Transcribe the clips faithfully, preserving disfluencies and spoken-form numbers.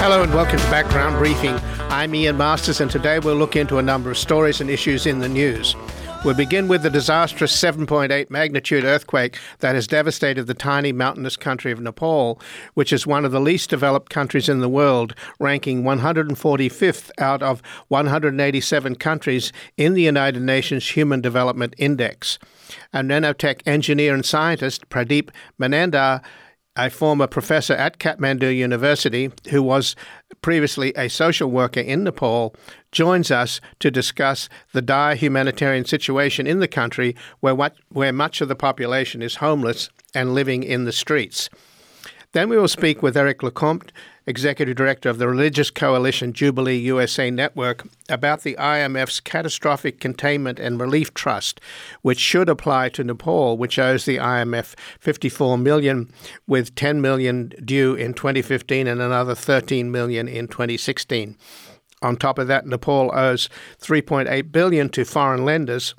Hello and welcome to Background Briefing. I'm Ian Masters, and today we'll look into a number of stories and issues in the news. We'll begin with the disastrous seven point eight magnitude earthquake that has devastated the tiny mountainous country of Nepal, which is one of the least developed countries in the world, ranking one hundred forty-fifth out of one hundred eighty-seven countries in the United Nations Human Development Index. A nanotech engineer and scientist, Pradeep Manandhar, a former professor at Kathmandu University who was previously a social worker in Nepal, joins us to discuss the dire humanitarian situation in the country where, what, where much of the population is homeless and living in the streets. Then we will speak with Eric Lecomte, Executive Director of the religious coalition Jubilee U S A Network, about the I M F's Catastrophic Containment and Relief Trust, which should apply to Nepal, which owes the I M F fifty-four million dollars, with ten million dollars due in twenty fifteen and another thirteen million dollars in twenty sixteen. On top of that, Nepal owes three point eight billion dollars to foreign lenders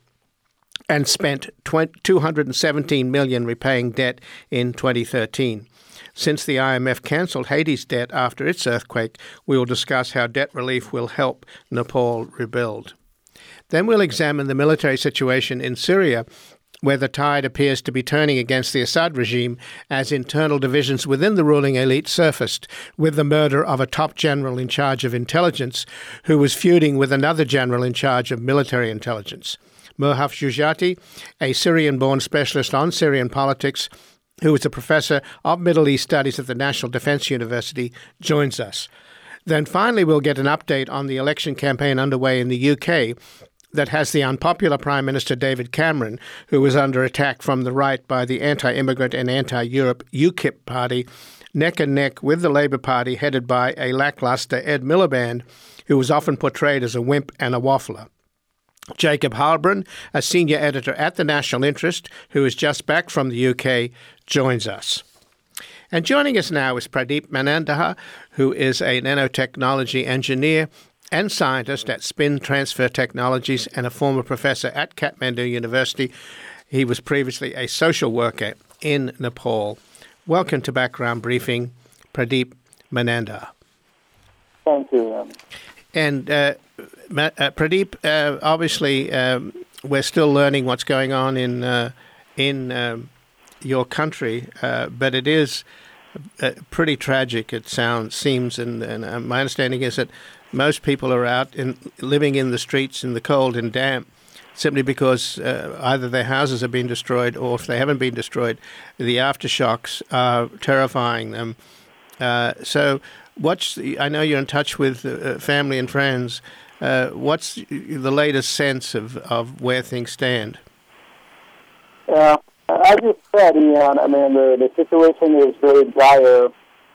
and spent two hundred seventeen million dollars repaying debt in twenty thirteen. Since the I M F cancelled Haiti's debt after its earthquake, we will discuss how debt relief will help Nepal rebuild. Then we'll examine the military situation in Syria, where the tide appears to be turning against the Assad regime as internal divisions within the ruling elite surfaced, with the murder of a top general in charge of intelligence who was feuding with another general in charge of military intelligence. Murhaf Jujati, a Syrian-born specialist on Syrian politics, who is a professor of Middle East Studies at the National Defense University, joins us. Then finally we'll get an update on the election campaign underway in the U K that has the unpopular Prime Minister David Cameron, who is under attack from the right by the anti-immigrant and anti-Europe UKIP party, neck and neck with the Labour Party headed by a lacklustre Ed Miliband, who was often portrayed as a wimp and a waffler. Jacob Heilbrunn, a senior editor at the National Interest, who is just back from the U K, joins us. And joining us now is Pradeep Manandhar, who is a nanotechnology engineer and scientist at Spin Transfer Technologies and a former professor at Kathmandu University. He was previously a social worker in Nepal. Welcome to Background Briefing, Pradeep Manandhar. Thank you. And uh, Uh, Pradeep, uh, obviously, um, we're still learning what's going on in uh, in um, your country, uh, but it is uh, pretty tragic. It sounds seems, and, and uh, my understanding is that most people are out in living in the streets in the cold and damp, simply because uh, either their houses have been destroyed, or if they haven't been destroyed, the aftershocks are terrifying them. Uh, so, what's the, I know you're in touch with uh, family and friends. Uh, what's the latest sense of, of where things stand? Yeah, as you said, Ian, I mean, the, the situation is very dire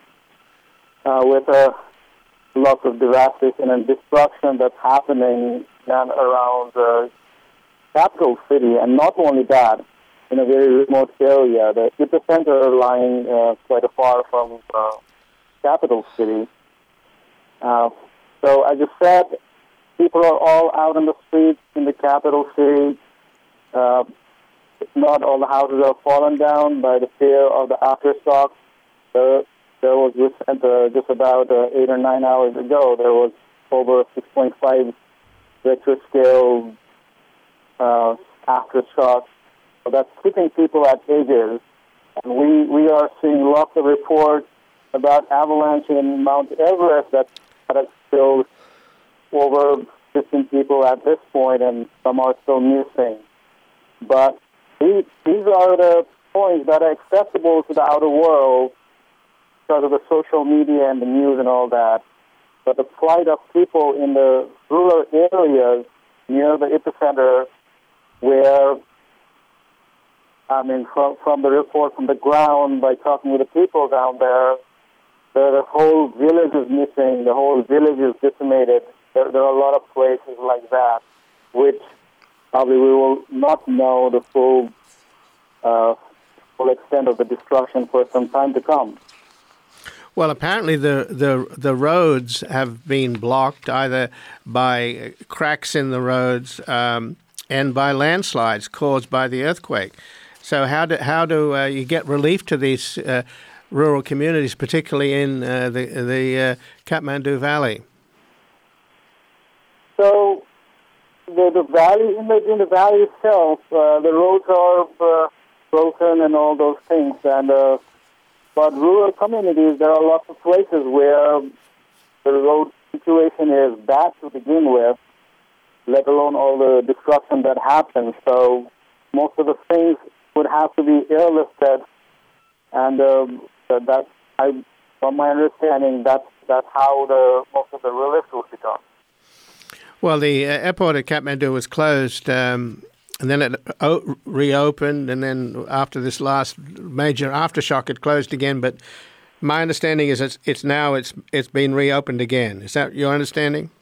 uh, with uh, lots of devastation and destruction that's happening and around the capital city. And not only that, in a very remote area, the epicenter lying uh, quite far from the capital city. Uh, so, as you said, people are all out in the streets in the capital city. Uh, not all the houses are fallen down by the fear of the aftershocks. There, there was recent, uh, just about uh, eight or nine hours ago, there was over six point five Richter scale uh, aftershocks. So that's keeping people at edges. And we, we are seeing lots of reports about avalanche in Mount Everest that, that has killed over fifteen people at this point, and some are still missing. But these, these are the points that are accessible to the outer world because of the social media and the news and all that. But the plight of people in the rural areas near the epicenter, where, I mean, from, from the report from the ground, by talking with the people down there, the, the whole village is missing, the whole village is decimated. There, there are a lot of places like that, which probably we will not know the full, uh, full extent of the destruction for some time to come. Well, apparently the, the the roads have been blocked either by cracks in the roads um, and by landslides caused by the earthquake. So how do how do uh, you get relief to these uh, rural communities, particularly in uh, the the uh, Kathmandu Valley? So the the valley in the in the valley itself, uh, the roads are uh, broken and all those things, and uh, but rural communities, there are lots of places where the road situation is bad to begin with, let alone all the destruction that happens. So most of the things would have to be airlifted, and um, that, I, from my understanding, that's that's how the most of the relief would be done. Well, the uh, airport at Kathmandu was closed, um, and then it o- reopened, and then after this last major aftershock, it closed again. But my understanding is it's, it's now it's it's been reopened again. Is that your understanding?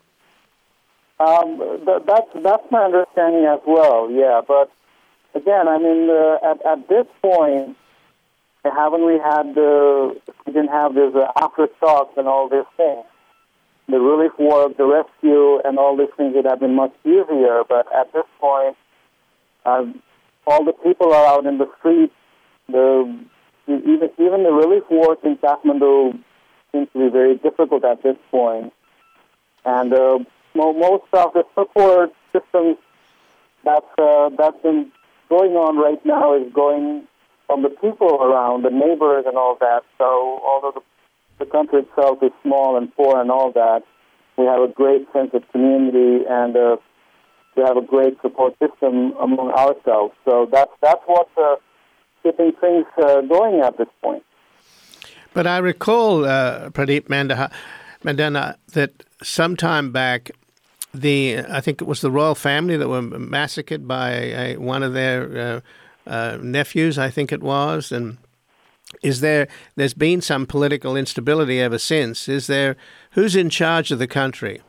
Um, th- that's that's my understanding as well. Yeah, but again, I mean, uh, at at this point, haven't we had the we didn't have this uh, aftershocks and all these things. The relief work, the rescue, and all these things would have been much easier. But at this point, um, all the people are out in the streets. The even even the relief work in Kathmandu seems to be very difficult at this point. And uh, most of the support systems that's uh, that's been going on right now is going from the people around, the neighbors, and all that. So although the the country itself is small and poor and all that, we have a great sense of community, and uh, we have a great support system among ourselves. So that's that's what's uh, keeping things uh, going at this point. But I recall, uh, Pradeep Mandaha, Mandana, that sometime back, the I think it was the royal family that were massacred by a, one of their uh, uh, nephews, I think it was, and Is there? There's been some political instability ever since. Is there? Who's in charge of the country?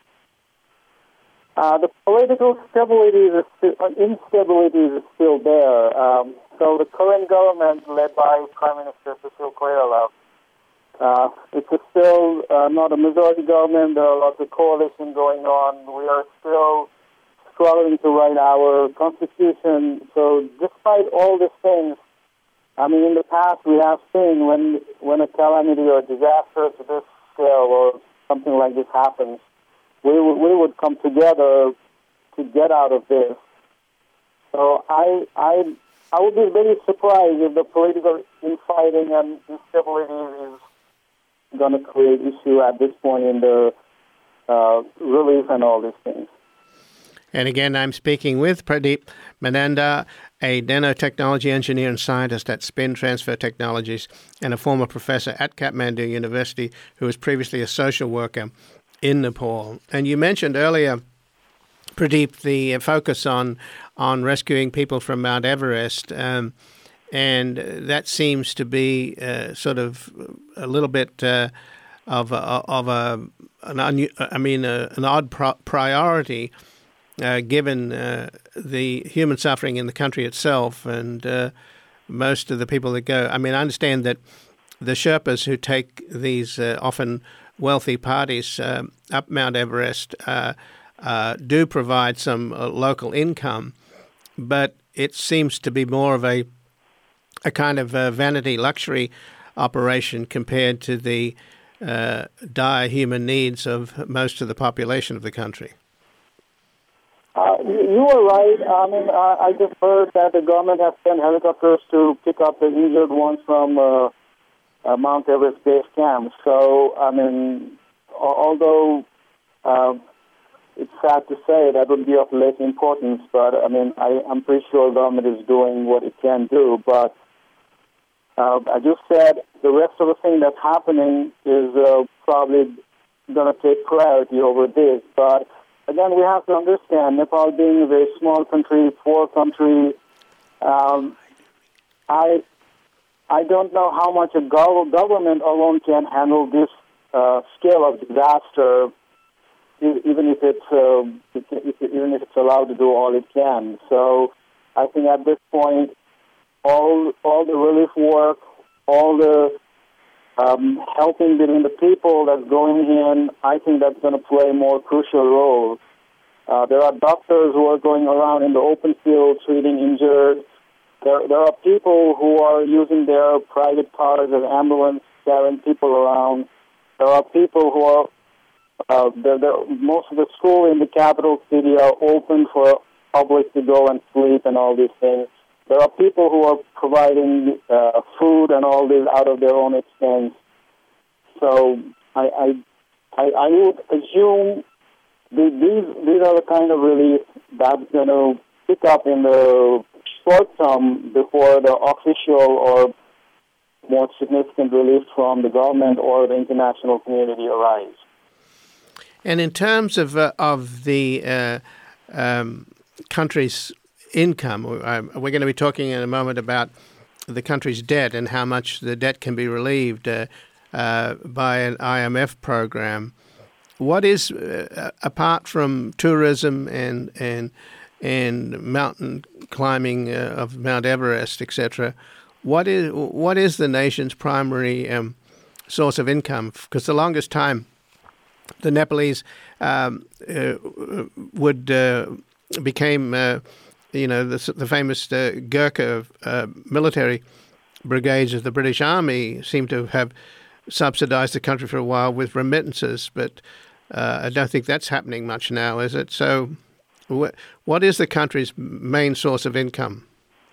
Uh, the political stability, is still, uh, instability is still there. Um, so the current government, led by Prime Minister Sushil Koirala, uh, it's still uh, not a majority government. There are lots of coalition going on. We are still struggling to write our constitution. So despite all these things, I mean, in the past, we have seen when when a calamity or disaster to this scale or something like this happens, we w- we would come together to get out of this. So I I I would be very surprised if the political infighting and instability is going to create issue at this point in the uh, relief and all these things. And again, I'm speaking with Pradeep Mananda, a nanotechnology engineer and scientist at Spin Transfer Technologies and a former professor at Kathmandu University who was previously a social worker in Nepal. And you mentioned earlier, Pradeep, the focus on on rescuing people from Mount Everest, um, and that seems to be uh, sort of a little bit uh, of a, of a an un, I mean a, an odd pro- priority. Uh, given uh, the human suffering in the country itself and uh, most of the people that go. I mean, I understand that the Sherpas who take these uh, often wealthy parties uh, up Mount Everest uh, uh, do provide some uh, local income, but it seems to be more of a a kind of a vanity luxury operation compared to the uh, dire human needs of most of the population of the country. Uh, you are right. I mean, I, I just heard that the government has sent helicopters to pick up the injured ones from uh, uh, Mount Everest base camp. So, I mean, although uh, it's sad to say that would be of less importance, but I mean, I, I'm pretty sure the government is doing what it can do. But uh, I just said the rest of the thing that's happening is uh, probably going to take priority over this, but again, we have to understand, Nepal being a very small country, poor country, um, I I don't know how much a gov- government alone can handle this uh, scale of disaster, even if it's uh, even if it's allowed to do all it can. So I think at this point, all all the relief work, all the Um, helping between the people that's going in, I think that's going to play a more crucial role. Uh, there are doctors who are going around in the open field treating injured. There, there are people who are using their private cars as ambulance, carrying people around. There are people who are, uh, they're, they're, most of the schools in the capital city are open for public to go and sleep and all these things. There are people who are providing uh, food and all this out of their own expense. So I, I, I, I would assume the, these these are the kind of relief that's going to pick up in the short term before the official or more significant relief from the government or the international community arrives. And in terms of uh, of the uh, um, country's income, uh, we're going to be talking in a moment about the country's debt and how much the debt can be relieved uh, uh, by an I M F program. What is, uh, apart from tourism and and and mountain climbing uh, of Mount Everest, et cetera, what is what is the nation's primary um, source of income? Because the longest time, the Nepalese um, uh, would uh, became, uh, you know, the, the famous uh, Gurkha uh, military brigades of the British Army seem to have subsidized the country for a while with remittances, but uh, I don't think that's happening much now, is it? So wh- what is the country's main source of income?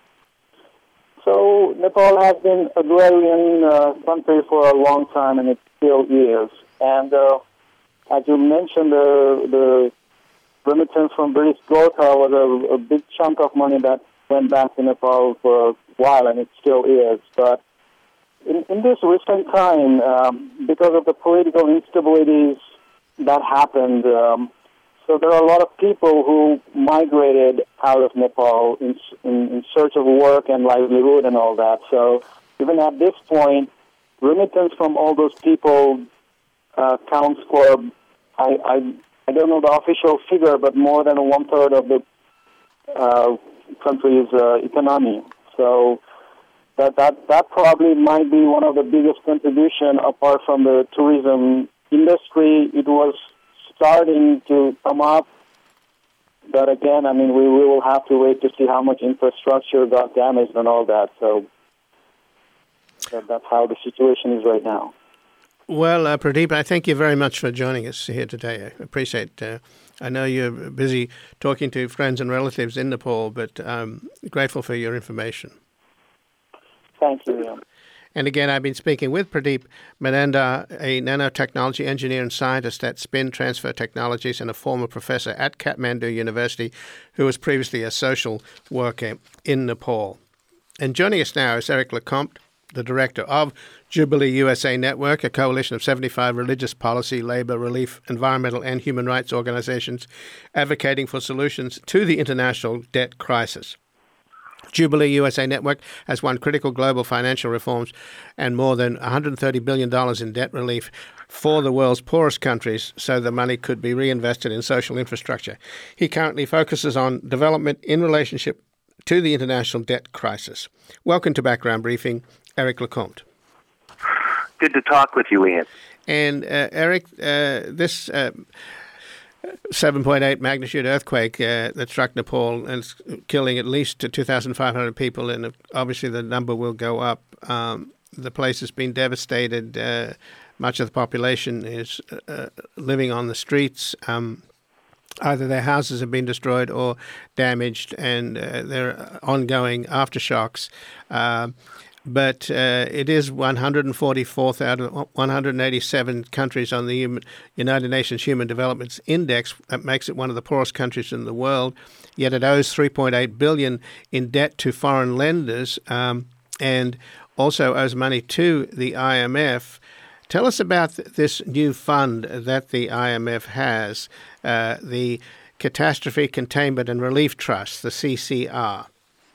So Nepal has been an agrarian uh, country for a long time, and it still is. And uh, as you mentioned, the, the remittance from British Gurkha was a, a big chunk of money that went back to Nepal for a while, and it still is. But in, in this recent time, um, because of the political instabilities that happened, um, so there are a lot of people who migrated out of Nepal in, in, in search of work and livelihood and all that. So even at this point, remittance from all those people uh, counts for, I, I I don't know the official figure, but more than one-third of the uh, country's uh, economy. So that, that that probably might be one of the biggest contribution apart from the tourism industry. It was starting to come up, but again, I mean, we, we will have to wait to see how much infrastructure got damaged and all that. So that, that's how the situation is right now. Well, uh, Pradeep, I thank you very much for joining us here today. I appreciate uh, I know you're busy talking to friends and relatives in Nepal, but I'm grateful for your information. Thank you, Ian. And again, I've been speaking with Pradeep Manandar, a nanotechnology engineer and scientist at Spin Transfer Technologies and a former professor at Kathmandu University, who was previously a social worker in Nepal. And joining us now is Eric Lecomte, the director of Jubilee U S A Network, a coalition of seventy-five religious policy, labor, relief, environmental, and human rights organizations advocating for solutions to the international debt crisis. Jubilee U S A Network has won critical global financial reforms and more than one hundred thirty billion dollars in debt relief for the world's poorest countries so the money could be reinvested in social infrastructure. He currently focuses on development in relationship to the international debt crisis. Welcome to Background Briefing, Eric Lecomte. Good to talk with you, Ian. And uh, Eric, uh, this uh, seven point eight magnitude earthquake uh, that struck Nepal and is killing at least two thousand five hundred people, and obviously the number will go up. Um, the place has been devastated. Uh, much of the population is uh, living on the streets. Um, either their houses have been destroyed or damaged, and uh, there are ongoing aftershocks. Uh, But uh, it is one hundred forty-fourth out of one hundred eighty-seven countries on the Human, United Nations Human Development Index. That makes it one of the poorest countries in the world. Yet it owes three point eight billion dollars in debt to foreign lenders um, and also owes money to the I M F. Tell us about this new fund that the I M F has, uh, the Catastrophe Containment and Relief Trust, the C C R.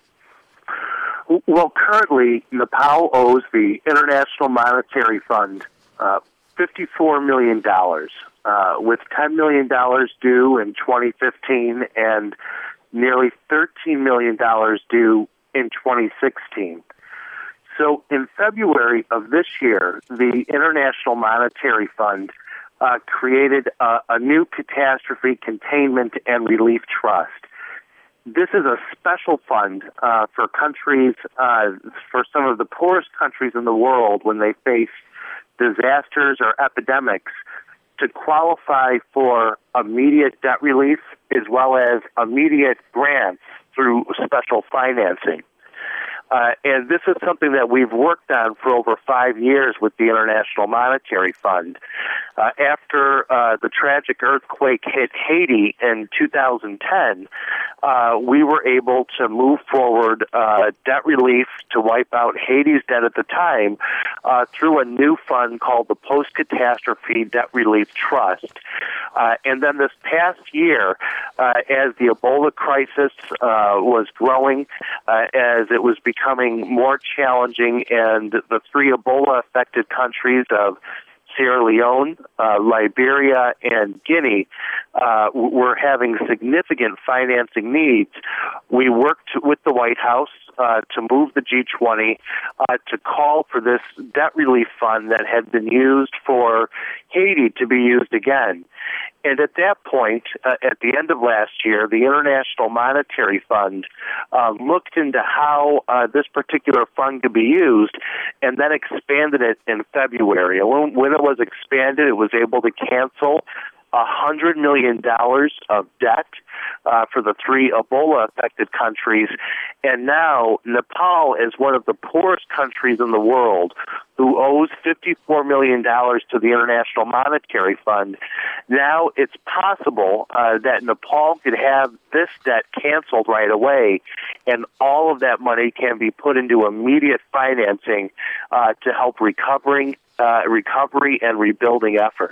Well, currently, Nepal owes the International Monetary Fund uh, fifty-four million dollars, uh, with ten million dollars due in twenty fifteen and nearly thirteen million dollars due in twenty sixteen. So in February of this year, the International Monetary Fund uh, created a, a new Catastrophe Containment and Relief Trust. this is a special fund uh, for countries, uh, for some of the poorest countries in the world when they face disasters or epidemics, to qualify for immediate debt relief as well as immediate grants through special financing. Uh, and this is something that we've worked on for over five years with the International Monetary Fund. Uh, after uh, the tragic earthquake hit Haiti in two thousand ten, uh, we were able to move forward uh, debt relief to wipe out Haiti's debt at the time uh, through a new fund called the Post-Catastrophe Debt Relief Trust. Uh, and then this past year, uh, as the Ebola crisis uh, was growing, uh, as it was becoming more challenging, and the three Ebola-affected countries of Sierra Leone, uh, Liberia, and Guinea uh, were having significant financing needs, we worked with the White House uh, to move the G twenty uh, to call for this debt relief fund that had been used for Haiti to be used again. And at that point, uh, at the end of last year, the International Monetary Fund uh, looked into how uh, this particular fund could be used and then expanded it in February. And when, when it was expanded, it was able to cancel one hundred million dollars of debt uh, for the three Ebola-affected countries. And now Nepal is one of the poorest countries in the world who owes fifty-four million dollars to the International Monetary Fund. Now it's possible uh, that Nepal could have this debt canceled right away, and all of that money can be put into immediate financing uh, to help recovering, uh, recovery and rebuilding efforts.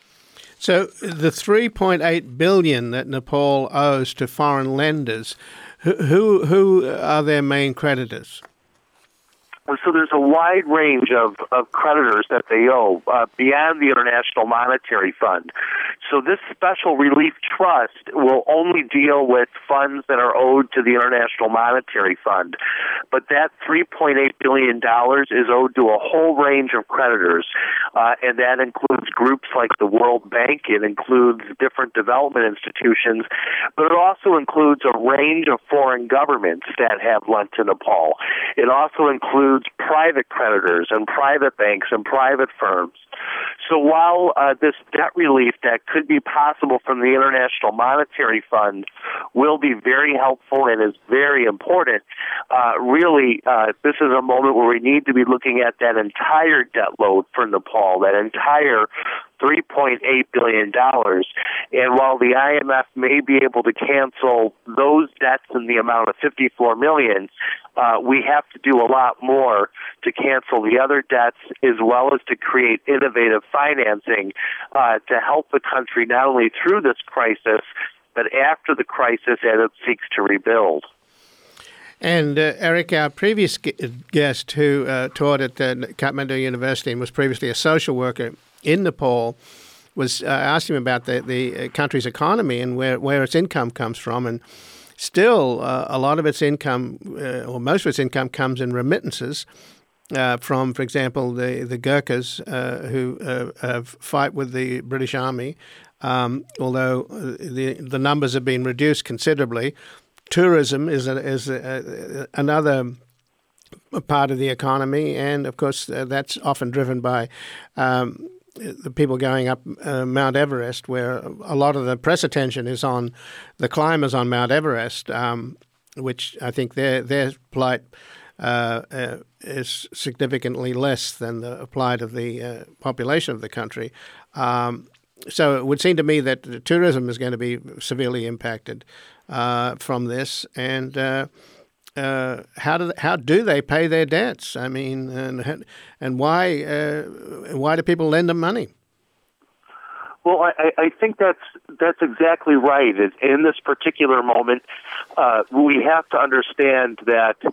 So the three point eight billion dollars that Nepal owes to foreign lenders, who who are their main creditors? So there's a wide range of, of creditors that they owe uh, beyond the International Monetary Fund. So this special relief trust will only deal with funds that are owed to the International Monetary Fund. But that three point eight billion dollars is owed to a whole range of creditors, uh, and that includes groups like the World Bank. It includes different development institutions, but it also includes a range of foreign governments that have lent to Nepal. It also includes private creditors and private banks and private firms. So while uh, this debt relief that could be possible from the International Monetary Fund will be very helpful and is very important, uh, really uh, this is a moment where we need to be looking at that entire debt load for Nepal, that entire three point eight billion dollars. And while the I M F may be able to cancel those debts in the amount of fifty-four million dollars, uh, we have to do a lot more to cancel the other debts, as well as to create innovative financing uh, to help the country not only through this crisis, but after the crisis as it seeks to rebuild. And uh, Eric, our previous guest who uh, taught at uh, Kathmandu University and was previously a social worker in Nepal, was uh, asked him about the, the country's economy and where, where its income comes from. And still, uh, a lot of its income, uh, or most of its income, comes in remittances uh, from, for example, the, the Gurkhas uh, who uh, uh, fight with the British Army, um, although the, the numbers have been reduced considerably. Tourism is, a, is a, a, another part of the economy, and, of course, uh, that's often driven by um, the people going up uh, Mount Everest, where a lot of the press attention is on the climbers on Mount Everest, um, which I think their their plight uh, uh, is significantly less than the plight of the uh, population of the country. Um, so it would seem to me that the tourism is going to be severely impacted uh, from this, and uh, Uh, how do how do they pay their debts? I mean, and and why uh, why do people lend them money? Well, I, I think that's that's exactly right. In this particular moment, uh, we have to understand that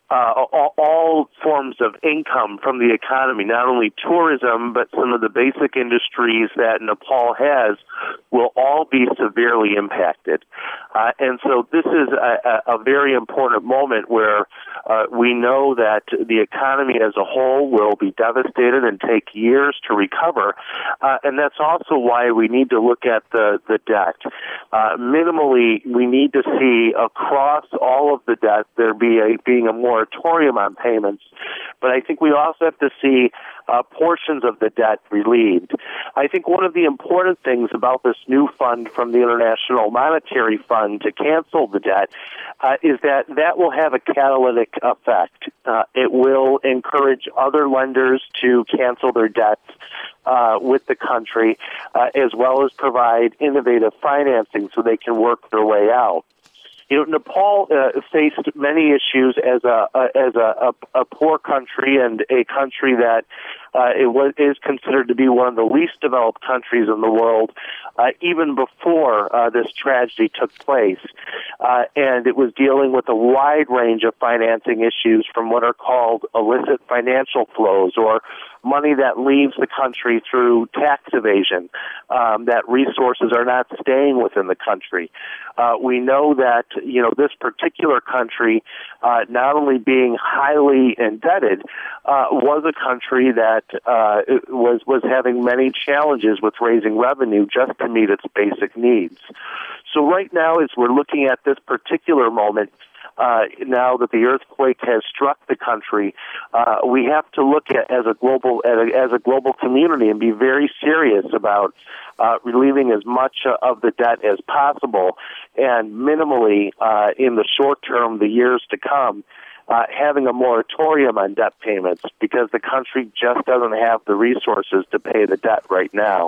uh, all, all forms of income from the economy, not only tourism, but some of the basic industries that Nepal has, will all be severely impacted. Uh, and so this is a, a very important moment where uh, we know that the economy as a whole will be devastated and take years to recover. Uh, and that's also why we need to look at the, the debt. Uh, minimally, we need to see across all of the debt there be a, being a moratorium on payments. But I think we also have to see uh, portions of the debt relieved. I think one of the important things about this new fund from the International Monetary Fund to cancel the debt uh, is that that will have a catalytic effect. Uh, it will encourage other lenders to cancel their debts uh, with the country, uh, as well as provide innovative financing so they can work their way out. You know, Nepal uh, faced many issues as a, a as a, a, a poor country and a country that uh, it was is considered to be one of the least developed countries in the world, uh, even before uh, this tragedy took place. Uh, and it was dealing with a wide range of financing issues, from what are called illicit financial flows, or money that leaves the country through tax evasion, um, that resources are not staying within the country. Uh, we know that, you know, this particular country, uh, not only being highly indebted, uh, was a country that uh, was was having many challenges with raising revenue just to meet its basic needs. So right now, as we're looking at this particular moment, Uh, now that the earthquake has struck the country, uh, we have to look at as a global as a, as a global community and be very serious about uh, relieving as much of the debt as possible, and minimally uh, in the short term, the years to come, uh, having a moratorium on debt payments, because the country just doesn't have the resources to pay the debt right now.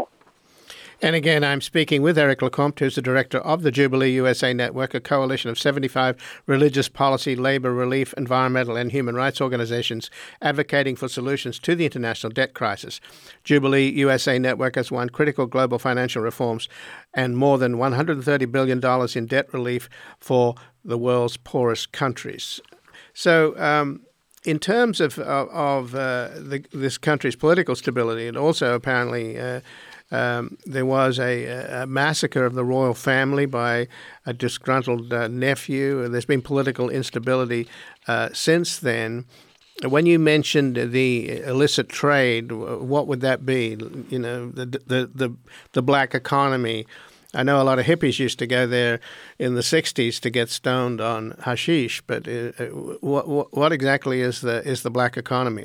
And again, I'm speaking with Eric Lecomte, who's the director of the Jubilee U S A Network, a coalition of seventy-five religious policy, labor relief, environmental and human rights organizations advocating for solutions to the international debt crisis. Jubilee U S A Network has won critical global financial reforms and more than one hundred thirty billion dollars in debt relief for the world's poorest countries. So, um, in terms of, of, of uh, the, this country's political stability, and also apparently uh, Um, there was a, a massacre of the royal family by a disgruntled uh, nephew. There's been political instability uh, since then. When you mentioned the illicit trade, what would that be? You know, the the the, the black economy. I know a lot of hippies used to go there in the sixties to get stoned on hashish, but uh, what, what exactly is the is the black economy?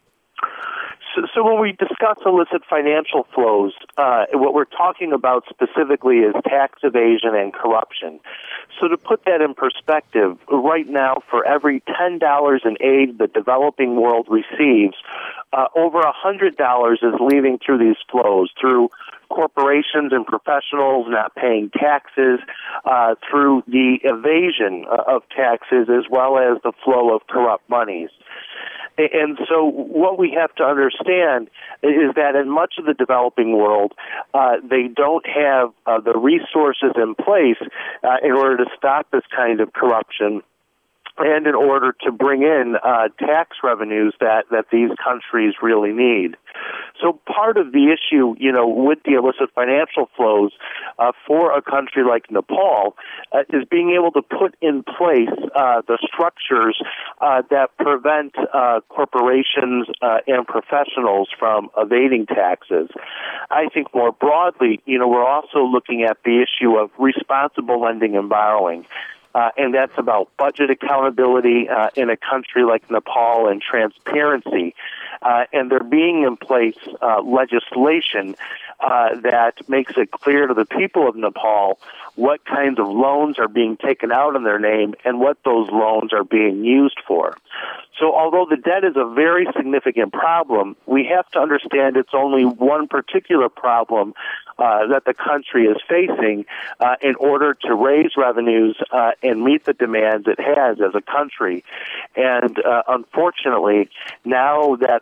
So when we discuss illicit financial flows, uh, what we're talking about specifically is tax evasion and corruption. So to put that in perspective, right now for every ten dollars in aid the developing world receives, uh, over one hundred dollars is leaving through these flows, through corporations and professionals not paying taxes, uh, through the evasion of taxes, as well as the flow of corrupt monies. And so what we have to understand is that in much of the developing world, uh, they don't have uh, the resources in place uh, in order to stop this kind of corruption, and in order to bring in uh, tax revenues that, that these countries really need. So part of the issue, you know, with the illicit financial flows uh, for a country like Nepal uh, is being able to put in place uh, the structures uh, that prevent uh, corporations uh, and professionals from evading taxes. I think more broadly, you know, we're also looking at the issue of responsible lending and borrowing. Uh, and that's about budget accountability uh, in a country like Nepal, and transparency. Uh, and there being in place uh, legislation uh, that makes it clear to the people of Nepal what kinds of loans are being taken out in their name and what those loans are being used for. So although the debt is a very significant problem, we have to understand it's only one particular problem uh, that the country is facing uh, in order to raise revenues uh, and meet the demands it has as a country. And uh, unfortunately, now that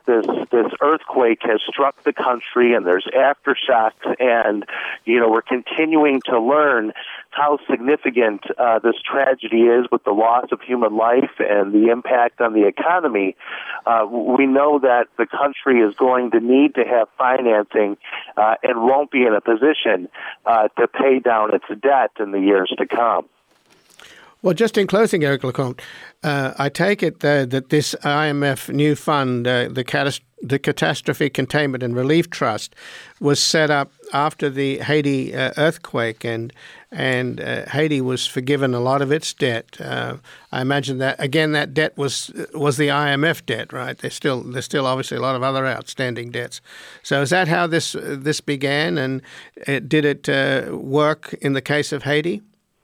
this this earthquake has struck the country, and there's aftershocks, and you know we're continuing to learn how significant uh, this tragedy is with the loss of human life and the impact on the economy. Uh, we know that the country is going to need to have financing uh, and won't be in a position uh, to pay down its debt in the years to come. Well, just in closing, Eric Lecomte, uh, I take it uh, that this I M F new fund, uh, the, catas- the Catastrophe Containment and Relief Trust, was set up after the Haiti uh, earthquake, and and uh, Haiti was forgiven a lot of its debt. Uh, I imagine that again, that debt was was the I M F debt, right? There's still there's still obviously a lot of other outstanding debts. So is that how this uh, this began, and uh, did it uh, work in the case of Haiti?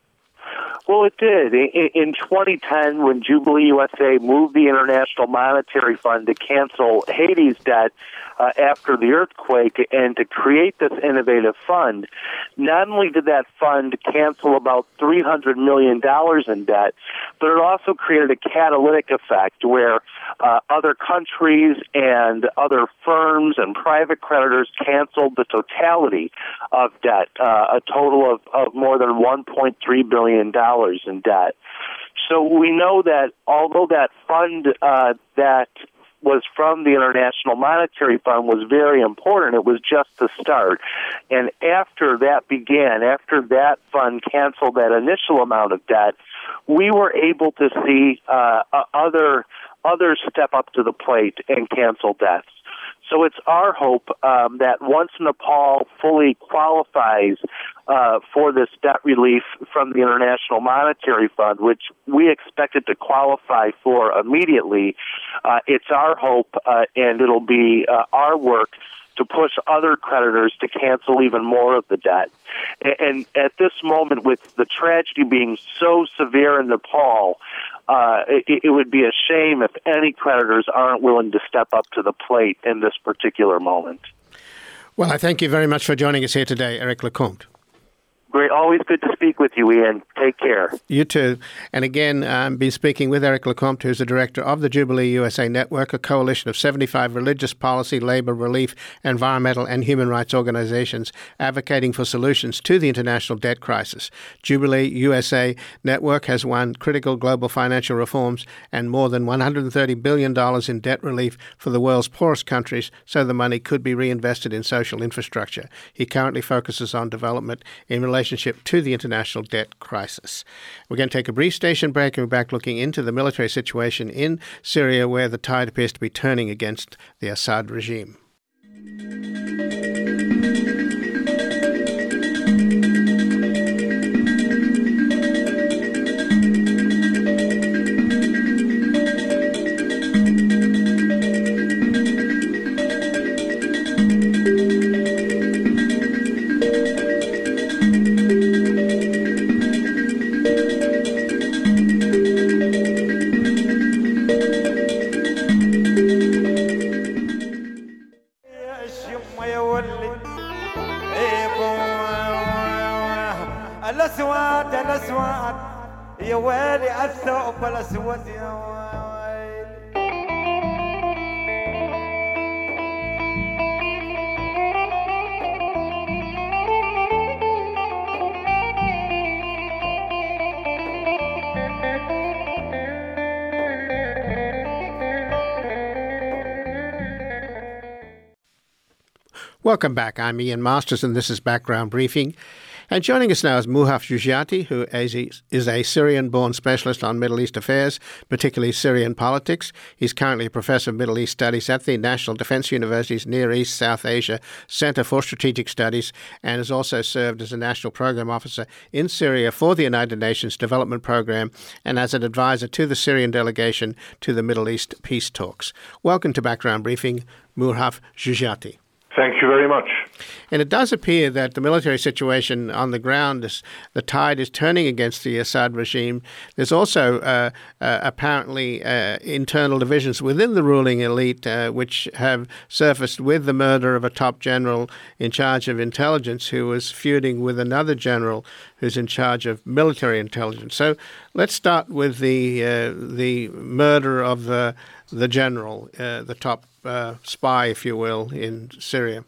Well, it did. In twenty ten, when Jubilee U S A moved the International Monetary Fund to cancel Haiti's debt uh, after the earthquake and to create this innovative fund, not only did that fund cancel about three hundred million dollars in debt, but it also created a catalytic effect where uh, other countries and other firms and private creditors canceled the totality of debt, uh, a total of, of more than one point three billion dollars in debt. So we know that although that fund uh, that was from the International Monetary Fund was very important, it was just the start. And after that began, after that fund canceled that initial amount of debt, we were able to see uh, other others step up to the plate and cancel debts. So it's our hope um, that once Nepal fully qualifies uh, for this debt relief from the International Monetary Fund, which we expect it to qualify for immediately, uh, it's our hope, uh, and it'll be uh, our work to push other creditors to cancel even more of the debt. And at this moment, with the tragedy being so severe in Nepal, uh, it, it would be a shame if any creditors aren't willing to step up to the plate in this particular moment. Well, I thank you very much for joining us here today, Eric Lecomte. Great. Always good to speak with you, Ian. Take care. You too. And again, I've been speaking with Eric Lecomte, who's the director of the Jubilee U S A Network, a coalition of seventy-five religious, policy, labor, relief, environmental, and human rights organizations advocating for solutions to the international debt crisis. Jubilee U S A Network has won critical global financial reforms and more than one hundred thirty billion dollars in debt relief for the world's poorest countries, so the money could be reinvested in social infrastructure. He currently focuses on development in relation relationship to the international debt crisis. We're going to take a brief station break and we're back looking into the military situation in Syria, where the tide appears to be turning against the Assad regime. الأسود الأسود يا ويلي الثوب الأسود يا ويلي. Welcome back. I'm Ian Masters, and this is Background Briefing. And joining us now is Muhaf Jujati, who is a Syrian-born specialist on Middle East affairs, particularly Syrian politics. He's currently a professor of Middle East Studies at the National Defense University's Near East South Asia Center for Strategic Studies, and has also served as a national program officer in Syria for the United Nations Development Program and as an advisor to the Syrian delegation to the Middle East peace talks. Welcome to Background Briefing, Muhaf Jujati. Thank you very much. And it does appear that the military situation on the ground, is, the tide is turning against the Assad regime. There's also uh, uh, apparently uh, internal divisions within the ruling elite, uh, which have surfaced with the murder of a top general in charge of intelligence who was feuding with another general who's in charge of military intelligence. So let's start with the uh, the murder of the the general, uh, the top uh, spy, if you will, in Syria?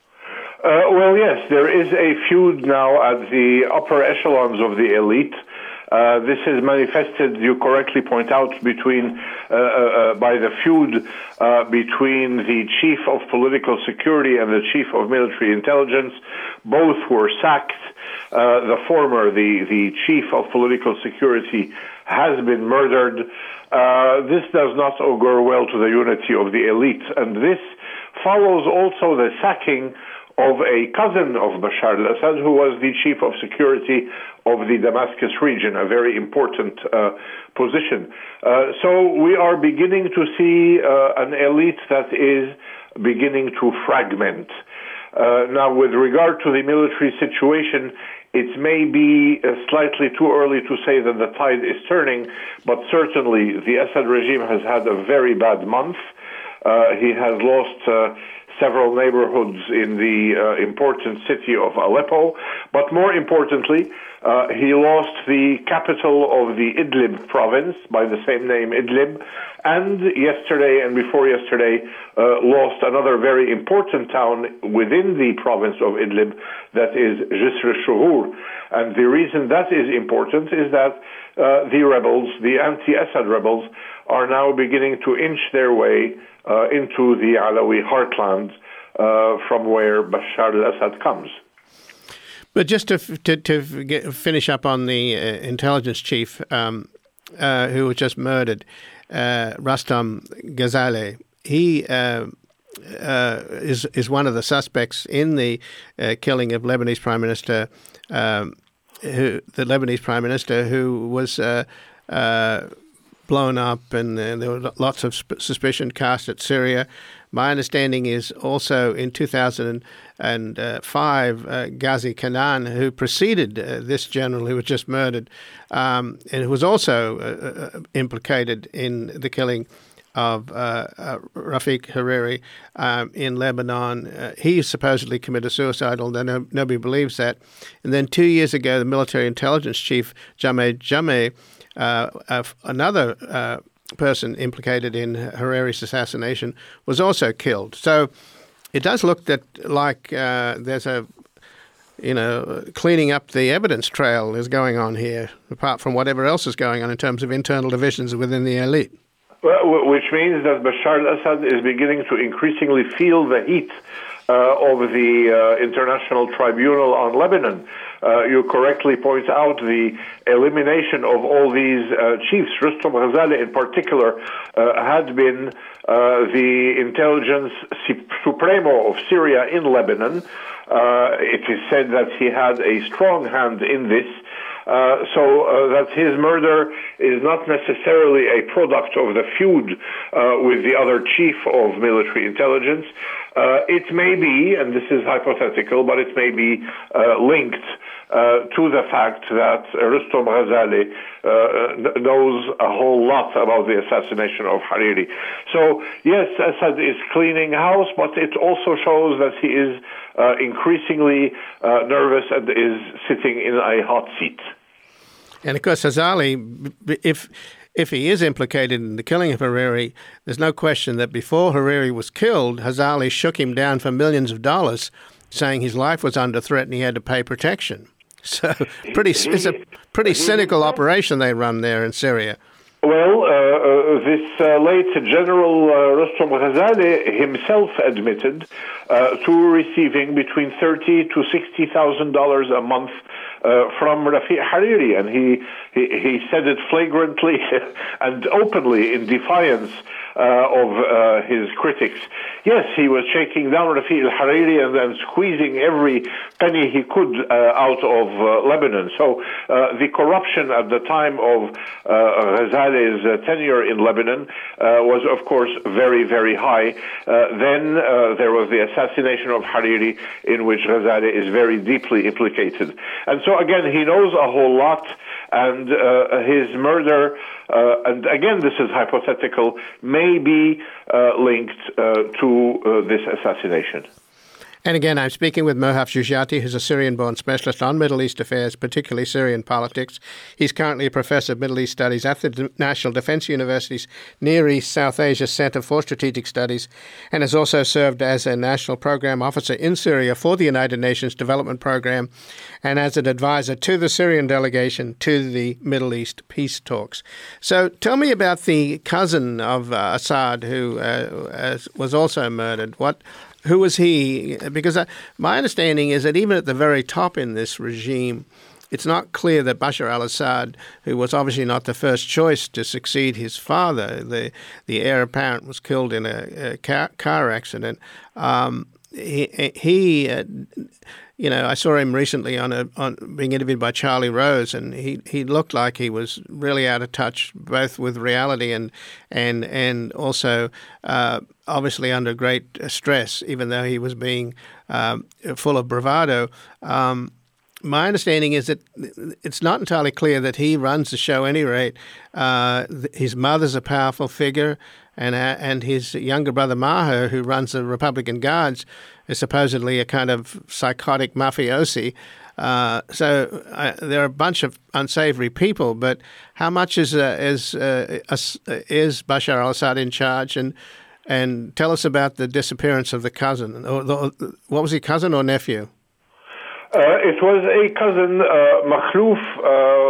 Uh, well, yes, there is a feud now at the upper echelons of the elite. Uh, this is manifested, you correctly point out, between uh, uh, by the feud uh, between the chief of political security and the chief of military intelligence. Both were sacked. Uh, the former, the, the chief of political security, has been murdered. Uh, this does not augur well to the unity of the elite, and this follows also the sacking of a cousin of Bashar al-Assad, who was the chief of security of the Damascus region, a very important uh, position. Uh, so we are beginning to see uh, an elite that is beginning to fragment. Uh, now, with regard to the military situation, it may be uh, slightly too early to say that the tide is turning, but certainly the Assad regime has had a very bad month. Uh, he has lost uh, several neighborhoods in the uh, important city of Aleppo, but more importantly, uh, he lost the capital of the Idlib province by the same name, Idlib, and yesterday and before yesterday uh, lost another very important town within the province of Idlib, that is Jisr al-Shuhur. And the reason that is important is that uh, the rebels, the anti-Assad rebels, are now beginning to inch their way uh, into the Alawi heartland uh, from where Bashar al-Assad comes. But just to to, to get, finish up on the uh, intelligence chief um, uh, who was just murdered, uh, Rustam Ghazali, he uh, uh, is is one of the suspects in the uh, killing of Lebanese Prime Minister, um, who the Lebanese Prime Minister who was uh, uh, blown up, and, and there were lots of sp- suspicion cast at Syria. My understanding is also in two thousand five, uh, Ghazi Kanan, who preceded uh, this general who was just murdered, um, and who was also uh, implicated in the killing of uh, uh, Rafiq Hariri um, in Lebanon. Uh, he supposedly committed suicide, although no, nobody believes that. And then two years ago, the military intelligence chief, Jameh Jameh, uh, uh, another uh, person implicated in Hariri's assassination, was also killed. So it does look that like uh, there's a, you know, cleaning up the evidence trail is going on here, apart from whatever else is going on in terms of internal divisions within the elite. Well, which means that Bashar al-Assad is beginning to increasingly feel the heat uh, of the uh, International Tribunal on Lebanon. Uh, you correctly point out the elimination of all these uh, chiefs. Rustam Ghazali, in particular, uh, had been uh, the intelligence supremo of Syria in Lebanon. Uh, it is said that he had a strong hand in this. Uh, so uh, that his murder is not necessarily a product of the feud uh, with the other chief of military intelligence. Uh, it may be, and this is hypothetical, but it may be uh, linked uh, to the fact that Rustam Ghazali uh, knows a whole lot about the assassination of Hariri. So, yes, Assad is cleaning house, but it also shows that he is uh, increasingly uh, nervous and is sitting in a hot seat. And of course, Ghazali, if if he is implicated in the killing of Hariri, there's no question that before Hariri was killed, Ghazali shook him down for millions of dollars, saying his life was under threat and he had to pay protection. So, pretty it's a pretty cynical operation they run there in Syria. Well, uh, uh, this uh, late General uh, Rustam Ghazali himself admitted uh, to receiving between thirty to sixty thousand dollars a month uh, from Rafiq Hariri, and he, he he said it flagrantly and openly in defiance uh, of uh, his critics. Yes, he was shaking down Rafiq al-Hariri and then squeezing every penny he could uh, out of uh, Lebanon. So uh, the corruption at the time of uh, Ghazali's uh, tenure in Lebanon uh, was, of course, very, very high. Uh, then uh, there was the assassination of Hariri, in which Ghazali is very deeply implicated. And so, again, he knows a whole lot, and uh, his murder, uh, and again, this is hypothetical, may be uh, linked uh, to uh, this assassination. And again, I'm speaking with Mohaf Jujati, who's a Syrian-born specialist on Middle East affairs, particularly Syrian politics. He's currently a professor of Middle East Studies at the National Defense University's Near East South Asia Center for Strategic Studies, and has also served as a national program officer in Syria for the United Nations Development Program and as an advisor to the Syrian delegation to the Middle East peace talks. So tell me about the cousin of uh, Assad who uh, was also murdered. What Who was he? Because uh, my understanding is that even at the very top in this regime, it's not clear that Bashar al-Assad, who was obviously not the first choice to succeed his father, the the heir apparent was killed in a, a car, car accident. Um, he, he uh, you know, I saw him recently on a on being interviewed by Charlie Rose, and he, he looked like he was really out of touch, both with reality and and and also uh, obviously under great stress, even though he was being um, full of bravado. Um, my understanding is that it's not entirely clear that he runs the show. At any rate, uh, his mother's a powerful figure, and uh, and his younger brother Maher, who runs the Republican Guards, is supposedly a kind of psychotic mafiosi. Uh, so uh, there are a bunch of unsavory people. But how much is uh, is uh, is Bashar al-Assad in charge? And and tell us about the disappearance of the cousin. Or the, what was he, cousin or nephew? Uh, it was a cousin, uh, Makhlouf, uh,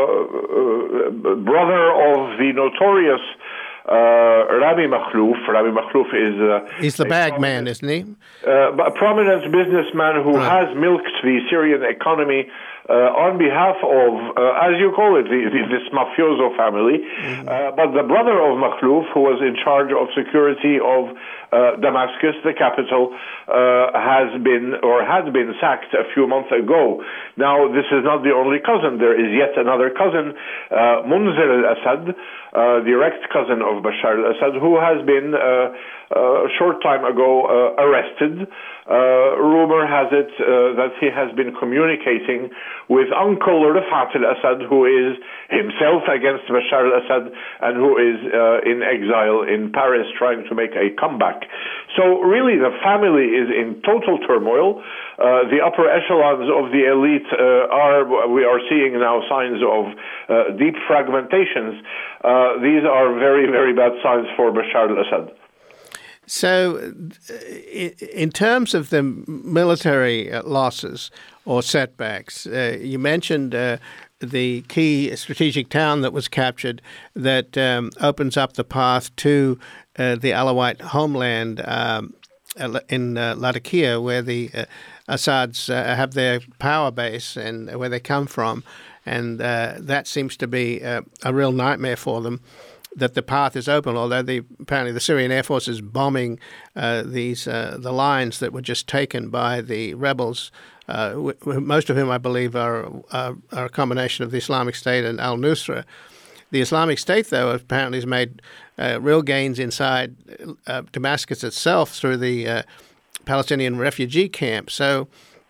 uh, brother of the notorious uh, Rami Makhlouf. Rami Makhlouf is... Uh, He's the bag man, isn't he? Uh, a prominent businessman who right. has milked the Syrian economy uh, on behalf of, uh, as you call it, the, the, this mafioso family. Mm-hmm. Uh, but the brother of Makhlouf, who was in charge of security of uh, Damascus, the capital, uh, has been or had been sacked a few months ago. Now, this is not the only cousin. There is yet another cousin, uh, Munzir al-Assad, uh, direct cousin of Bashar al-Assad, who has been uh, uh, a short time ago uh, arrested. Uh, rumor has it uh, that he has been communicating with Uncle Rifat al-Assad, who is himself against Bashar al-Assad and who is uh, in exile in Paris trying to make a comeback. So really the family is in total turmoil. Uh, the upper echelons of the elite uh, are, we are seeing now signs of uh, deep fragmentations. Uh, these are very, very bad signs for Bashar al-Assad. So in terms of the military losses or setbacks, uh, you mentioned uh, the key strategic town that was captured that um, opens up the path to uh, the Alawite homeland um, in uh, Latakia, where the uh, Assads uh, have their power base and where they come from. And uh, that seems to be uh, a real nightmare for them, that the path is open, although the, apparently the Syrian Air Force is bombing uh, these uh, the lines that were just taken by the rebels, uh, w- most of whom I believe are, uh, are a combination of the Islamic State and al-Nusra. The Islamic State, though, apparently has made uh, real gains inside uh, Damascus itself through the uh, Palestinian refugee camp. So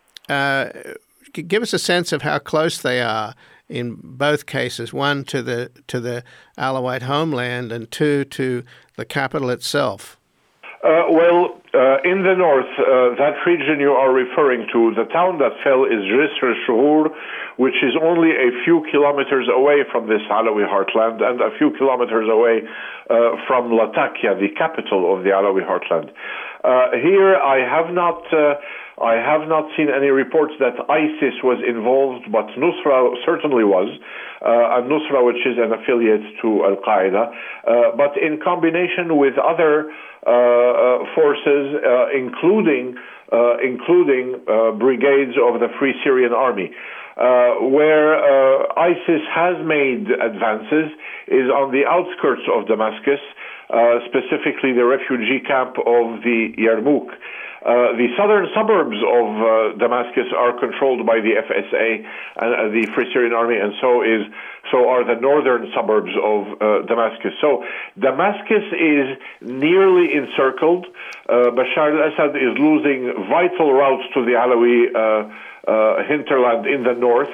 uh, give us a sense of how close they are in both cases, one to the to the Alawite homeland and two to the capital itself. Uh, well, uh, in the north, uh, that region you are referring to, the town that fell is Jisr al-Shuhur, which is only a few kilometers away from this Alawi heartland and a few kilometers away uh, from Latakia, the capital of the Alawi heartland. Uh, here, I have not... Uh, I have not seen any reports that ISIS was involved, but Nusra certainly was, uh, and Nusra, which is an affiliate to Al-Qaeda, uh, but in combination with other uh, uh, forces, uh, including uh, including uh, brigades of the Free Syrian Army. Uh, where uh, ISIS has made advances is on the outskirts of Damascus, uh, specifically the refugee camp of the Yarmouk. Uh, the southern suburbs of uh, Damascus are controlled by the F S A and uh, the Free Syrian Army, and so is so are the northern suburbs of uh, Damascus. So Damascus is nearly encircled. Uh, Bashar al-Assad is losing vital routes to the Alawi uh, uh, hinterland in the north.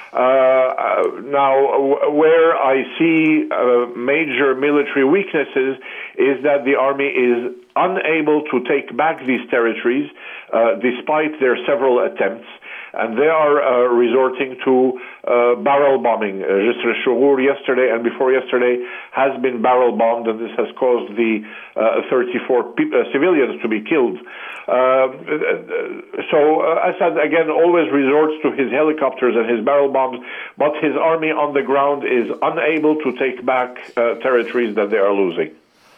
Uh, now, w- where I see uh, major military weaknesses is that the army is unable to take back these territories uh, despite their several attempts. And they are uh, resorting to uh, barrel bombing. Uh, Jisr al-Shughur yesterday and before yesterday has been barrel bombed, and this has caused the uh, thirty-four pe- uh, civilians to be killed. Uh, so uh, Assad again always resorts to his helicopters and his barrel bombs, but his army on the ground is unable to take back uh, territories that they are losing.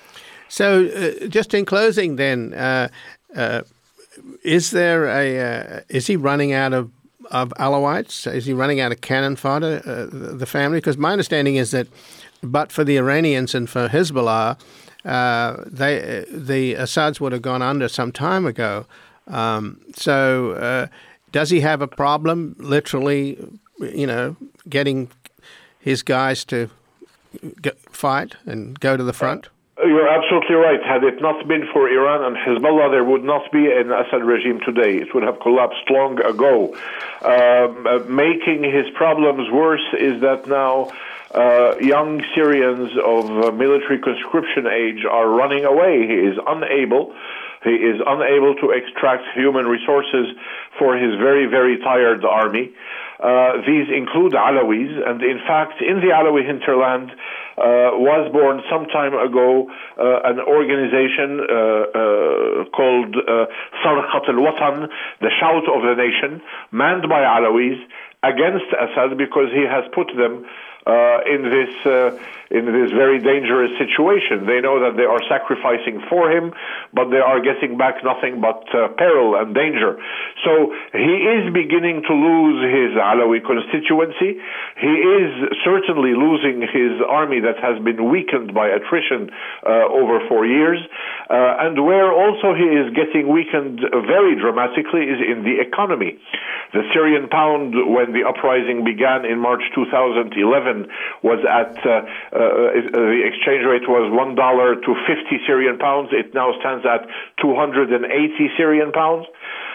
So, uh, just in closing, then. Uh, uh, Is there a? Uh, is he running out of, of Alawites? Is he running out of cannon fodder? Uh, the, the family, because my understanding is that, but for the Iranians and for Hezbollah, uh, they the Assads would have gone under some time ago. Um, so, uh, does he have a problem, literally, you know, getting his guys to go, fight and go to the front? You're absolutely right. Had it not been for Iran and Hezbollah, there would not be an Assad regime today. It would have collapsed long ago. Um, uh, making his problems worse is that now uh, young Syrians of uh, military conscription age are running away. He is unable. He is unable to extract human resources for his very, very tired army. Uh, these include Alawis, and in fact, in the Alawi hinterland uh, was born some time ago uh, an organization uh, uh, called uh, Sarqat al-Watan, the Shout of the Nation, manned by Alawis against Assad because he has put them uh, in this uh, in this very dangerous situation. They know that they are sacrificing for him, but they are getting back nothing but uh, peril and danger. So he is beginning to lose his Alawi constituency. He is certainly losing his army that has been weakened by attrition uh, over four years. Uh, and where also he is getting weakened very dramatically is in the economy. The Syrian pound, when the uprising began in March two thousand eleven, was at uh, uh, the exchange rate was one dollar to fifty Syrian pounds. It now stands at two hundred eighty Syrian pounds.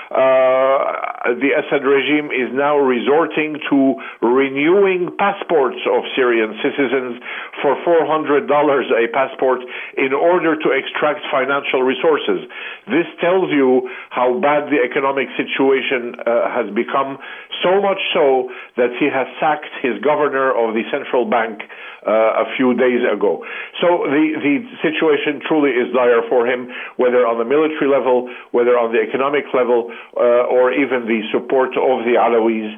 Uh, the Assad regime is now resorting to renewing passports of Syrian citizens for four hundred dollars a passport in order to extract financial resources. This tells you how bad the economic situation uh, has become, so much so that he has sacked his governor of the central bank Uh, a few days ago. So the, the situation truly is dire for him, whether on the military level, whether on the economic level, uh, or even the support of the Alawis.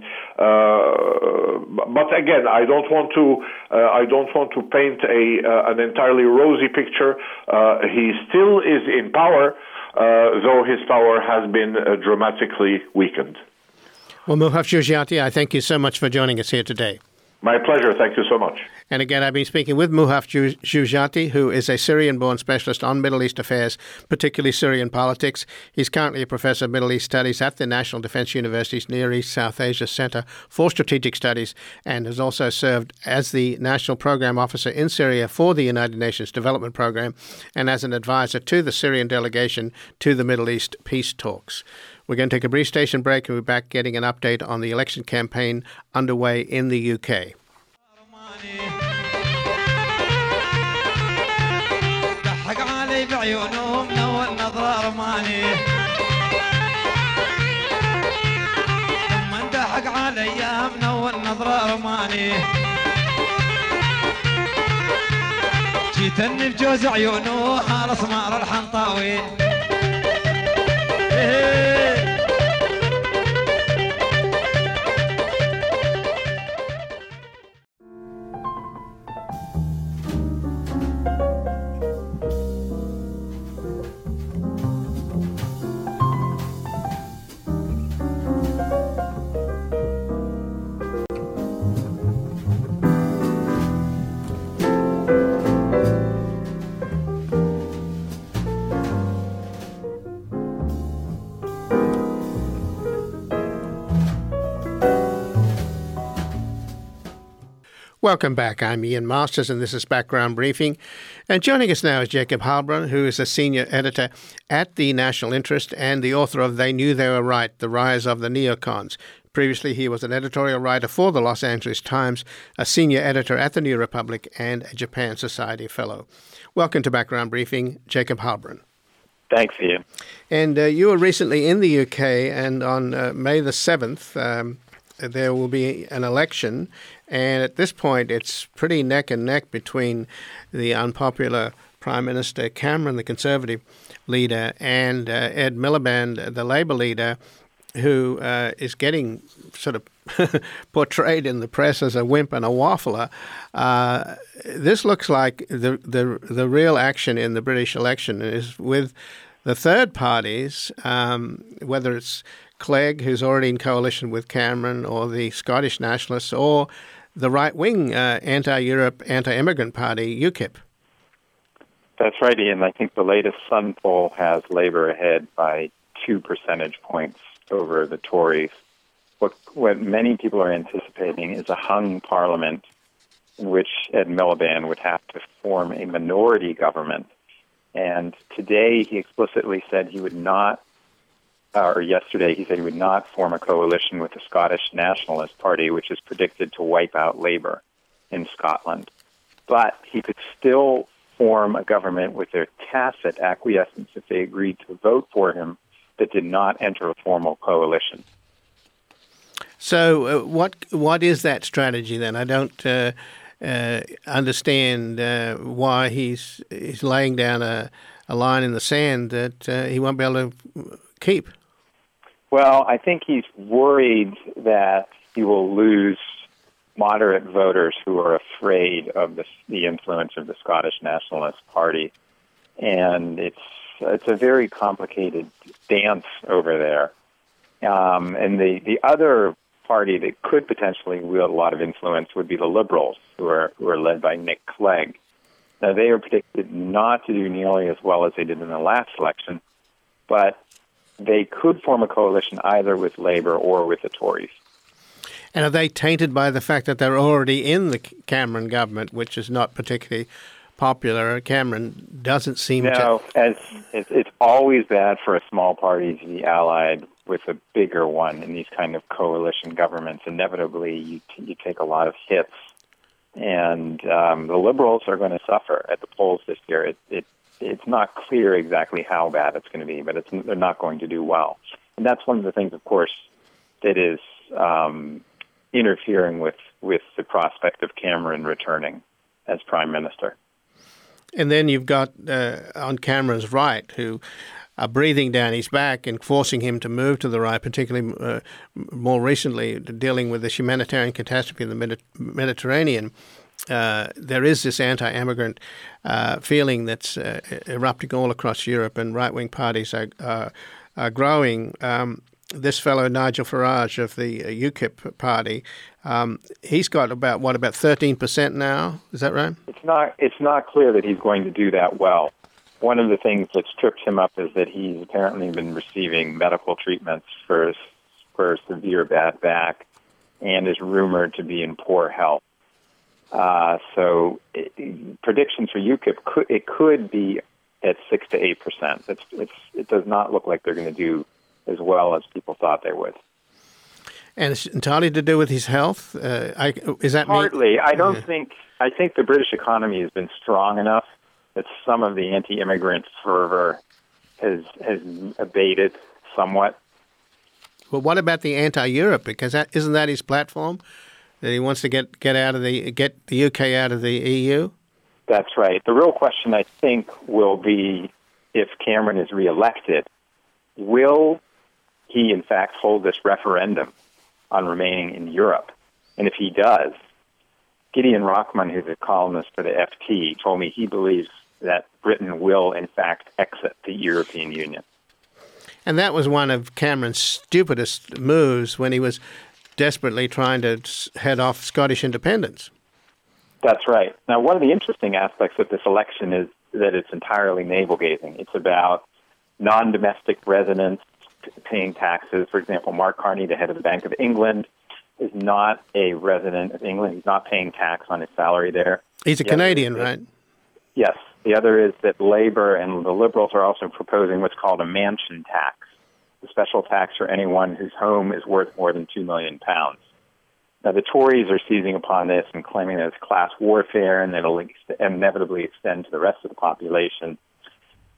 Uh, but again, I don't want to uh, I don't want to paint a uh, an entirely rosy picture. Uh, he still is in power, uh, though his power has been uh, dramatically weakened. Well, Muhaf Joujaty, I thank you so much for joining us here today. My pleasure. Thank you so much. And again, I've been speaking with Muhaf Joujaty, who is a Syrian-born specialist on Middle East affairs, particularly Syrian politics. He's currently a professor of Middle East studies at the National Defense University's Near East South Asia Center for Strategic Studies, and has also served as the National Program Officer in Syria for the United Nations Development Program and as an advisor to the Syrian delegation to the Middle East peace talks. We're going to take a brief station break and we'll be back getting an update on the election campaign underway in the U K. جيتني بجوز عيونه حال اسمار الحنطاوي Welcome back. I'm Ian Masters, and this is Background Briefing. And joining us now is Jacob Heilbron, who is a senior editor at The National Interest and the author of They Knew They Were Right, The Rise of the Neocons. Previously, he was an editorial writer for the Los Angeles Times, a senior editor at the New Republic, and a Japan Society Fellow. Welcome to Background Briefing, Jacob Heilbron. Thanks, Ian. And uh, you were recently in the U K, and on uh, May the seventh, um, there will be an election. And at this point, it's pretty neck and neck between the unpopular Prime Minister Cameron, the Conservative leader, and uh, Ed Miliband, the Labour leader, who uh, is getting sort of portrayed in the press as a wimp and a waffler. Uh, this looks like the, the the real action in the British election is with the third parties, um, whether it's Clegg, who's already in coalition with Cameron, or the Scottish Nationalists, or the right-wing uh, anti-Europe, anti-immigrant party, UKIP. That's right, Ian. I think the latest Sun poll has Labour ahead by two percentage points over the Tories. What, what many people are anticipating is a hung parliament in which Ed Miliband would have to form a minority government. And today he explicitly said he would not, uh, or yesterday he said he would not form a coalition with the Scottish Nationalist Party, which is predicted to wipe out Labour in Scotland. But he could still form a government with their tacit acquiescence if they agreed to vote for him that did not enter a formal coalition. So uh, what what is that strategy then? I don't uh, uh, understand uh, why he's he's laying down a, a line in the sand that uh, he won't be able to keep. Well, I think he's worried that he will lose moderate voters who are afraid of the, the influence of the Scottish Nationalist Party. And it's it's a very complicated dance over there. Um, and the, the other party that could potentially wield a lot of influence would be the Liberals, who are who are led by Nick Clegg. Now, they are predicted not to do nearly as well as they did in the last election, but they could form a coalition either with Labour or with the Tories. And are they tainted by the fact that they're already in the Cameron government, which is not particularly popular? Cameron doesn't seem no, to... No, as it's, it's always bad for a small party to be allied with a bigger one in these kind of coalition governments. Inevitably, you, t- you take a lot of hits. And um, the Liberals are going to suffer at the polls this year. It, it, it's not clear exactly how bad it's going to be, but it's, they're not going to do well. And that's one of the things, of course, that is um, interfering with, with the prospect of Cameron returning as Prime Minister. And then you've got uh, on Cameron's right, who are breathing down his back and forcing him to move to the right, particularly uh, more recently dealing with this humanitarian catastrophe in the Medi- Mediterranean. Uh, there is this anti-immigrant uh, feeling that's uh, erupting all across Europe, and right-wing parties are, uh, are growing. Um, this fellow, Nigel Farage of the UKIP party, um, he's got about, what, about thirteen percent now? Is that right? It's not, it's not clear that he's going to do that well. One of the things that's tripped him up is that he's apparently been receiving medical treatments for for severe bad back and is rumored to be in poor health. Uh, so it, predictions for UKIP, could, it could be at six to eight percent. It's, it's, it does not look like they're going to do as well as people thought they would. And it's entirely to do with his health? Uh, I, is that Partly. Me? I don't yeah. think, I think the British economy has been strong enough that some of the anti-immigrant fervor has has abated somewhat. Well, what about the anti-Europe? Because that, isn't that his platform, that he wants to get, get out of the get the U K out of the E U? That's right. The real question, I think, will be if Cameron is reelected, will he in fact hold this referendum on remaining in Europe? And if he does, Gideon Rockman, who's a columnist for the F T, told me he believes that Britain will, in fact, exit the European Union. And that was one of Cameron's stupidest moves when he was desperately trying to head off Scottish independence. That's right. Now, one of the interesting aspects of this election is that it's entirely navel-gazing. It's about non-domestic residents paying taxes. For example, Mark Carney, the head of the Bank of England, is not a resident of England. He's not paying tax on his salary there. He's a the Canadian, that, right? Yes. The other is that Labour and the Liberals are also proposing what's called a mansion tax, a special tax for anyone whose home is worth more than two million pounds. Now, the Tories are seizing upon this and claiming that it's class warfare and that it'll ex- inevitably extend to the rest of the population.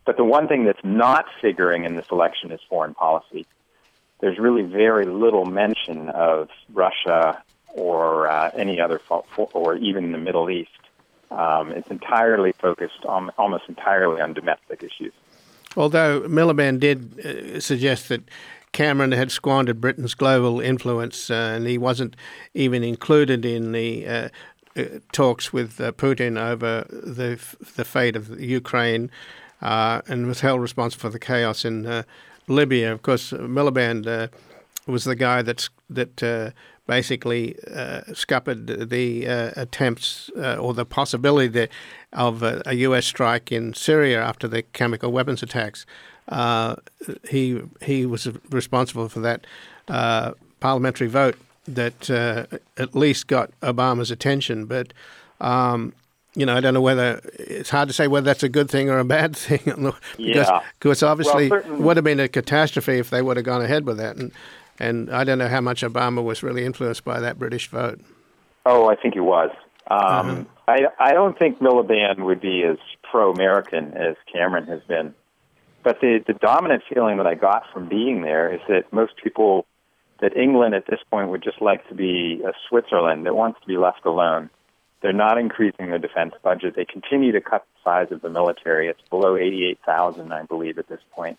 But the one thing that's not figuring in this election is foreign policy. There's really very little mention of Russia or uh, any other, or even the Middle East. Um, it's entirely focused on, almost entirely on domestic issues. Although Miliband did uh, suggest that Cameron had squandered Britain's global influence, uh, and he wasn't even included in the uh, uh, talks with uh, Putin over the the fate of Ukraine, uh, and was held responsible for the chaos in uh, Libya. Of course, Miliband uh, was the guy that's, that uh, basically uh, scuppered the uh, attempts uh, or the possibility that, of a, a U S strike in Syria after the chemical weapons attacks. Uh, he he was responsible for that uh, parliamentary vote that uh, at least got Obama's attention. But, um, you know, I don't know whether it's hard to say whether that's a good thing or a bad thing. because, yeah. because obviously well, it would have been a catastrophe if they would have gone ahead with that. And, and I don't know how much Obama was really influenced by that British vote. Oh, I think he was. Um, uh-huh. I, I don't think Miliband would be as pro-American as Cameron has been. But the, the dominant feeling that I got from being there is that most people, that England at this point would just like to be a Switzerland that wants to be left alone. They're not increasing their defense budget. They continue to cut the size of the military. It's below eighty-eight thousand, I believe, at this point.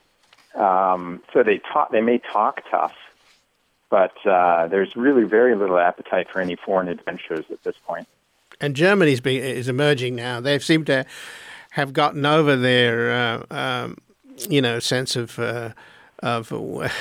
Um, so they talk, they may talk tough, but uh, there's really very little appetite for any foreign adventures at this point. And Germany's be, is emerging now. They seem to have gotten over their, uh, um, you know, sense of, uh, of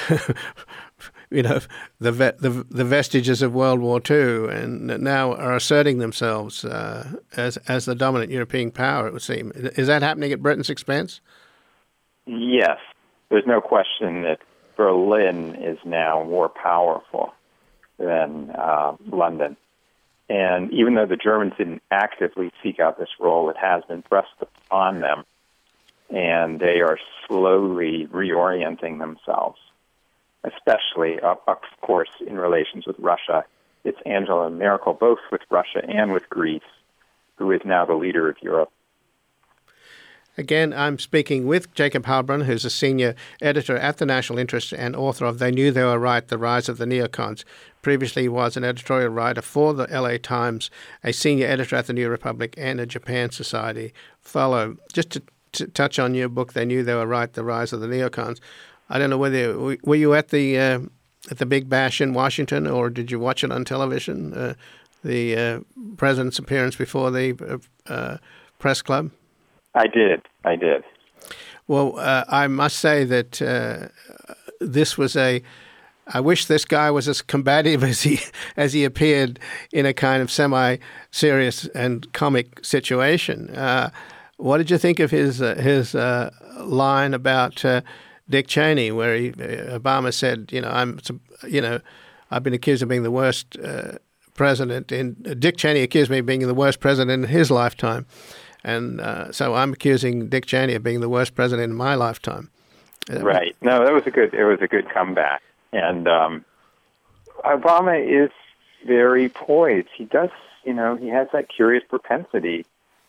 you know, the, ve- the the vestiges of World War Two, and now are asserting themselves uh, as as the dominant European power. It would seem. Is that happening at Britain's expense? Yes, there's no question that Berlin is now more powerful than uh, London. And even though the Germans didn't actively seek out this role, it has been thrust upon them, and they are slowly reorienting themselves, especially, uh, of course, in relations with Russia. It's Angela Merkel, both with Russia and with Greece, who is now the leader of Europe. Again, I'm speaking with Jacob Heilbrunn, who's a senior editor at The National Interest and author of They Knew They Were Right, The Rise of the Neocons. Previously, he was an editorial writer for the L A Times, a senior editor at the New Republic, and a Japan Society fellow. Just to, to touch on your book, They Knew They Were Right, The Rise of the Neocons, I don't know whether, were you at the uh, at the Big Bash in Washington, or did you watch it on television, uh, the uh, president's appearance before the uh, uh, press club? I did. I did. Well, uh, I must say that uh, this was a. I wish this guy was as combative as he as he appeared in a kind of semi-serious and comic situation. Uh, what did you think of his uh, his uh, line about uh, Dick Cheney, where he, uh, Obama said, "You know, I'm, you know, I've been accused of being the worst uh, president," and uh, Dick Cheney accused me of being the worst president in his lifetime. And uh, so I'm accusing Dick Cheney of being the worst president in my lifetime. Right. No, that was a good. It was a good comeback. And um, Obama is very poised. He does, you know, he has that curious propensity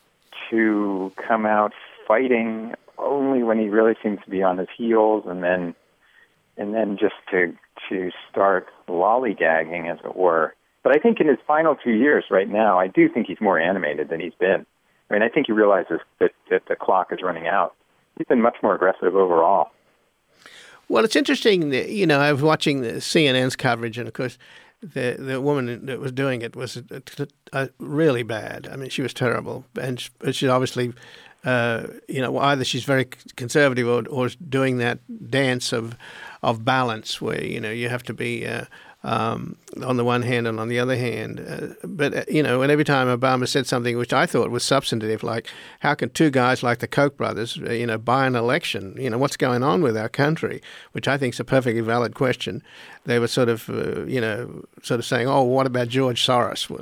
to come out fighting only when he really seems to be on his heels, and then, and then just to to start lollygagging, as it were. But I think in his final two years, right now, I do think he's more animated than he's been. I mean, I think he realizes that, that the clock is running out. He's been much more aggressive overall. Well, it's interesting that, you know, I was watching the C N N's coverage, and of course, the the woman that was doing it was uh, uh, really bad. I mean, she was terrible, and she, she obviously, uh, you know, either she's very conservative or, or doing that dance of of balance, where, you know, you have to be uh, um, on the one hand and on the other hand. Uh, but, uh, you know, and every time Obama said something which I thought was substantive, like, how can two guys like the Koch brothers, uh, you know, buy an election? You know, what's going on with our country? Which I think is a perfectly valid question. They were sort of, uh, you know, sort of saying, oh, what about George Soros? Well,